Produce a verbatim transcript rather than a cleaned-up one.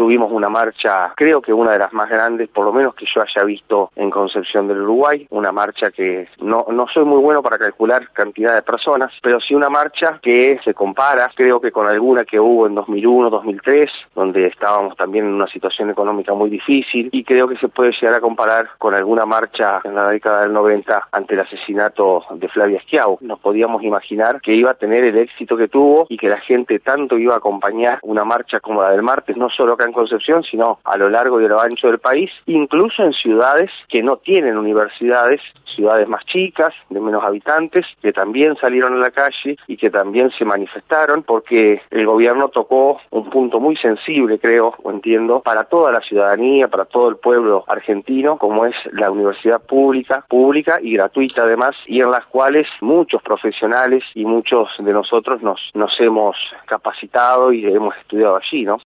tuvimos una marcha, creo que una de las más grandes, por lo menos que yo haya visto en Concepción del Uruguay, una marcha que no, no soy muy bueno para calcular cantidad de personas, pero sí una marcha que se compara, creo que con alguna que hubo en dos mil uno, dos mil tres, donde estábamos también en una situación económica muy difícil, y creo que se puede llegar a comparar con alguna marcha en la década del noventa ante el asesinato de Flavia Schiavo. Nos podíamos imaginar que iba a tener el éxito que tuvo y que la gente tanto iba a acompañar una marcha como la del martes, no solo acá en Concepción, sino a lo largo y a lo ancho del país, incluso en ciudades que no tienen universidades, ciudades más chicas, de menos habitantes, que también salieron a la calle y que también se manifestaron, porque el gobierno tocó un punto muy sensible, creo, o entiendo, para toda la ciudadanía, para todo el pueblo argentino, como es la universidad pública, pública y gratuita además, y en las cuales muchos profesionales y muchos de nosotros nos, nos hemos capacitado y hemos estudiado allí, ¿no?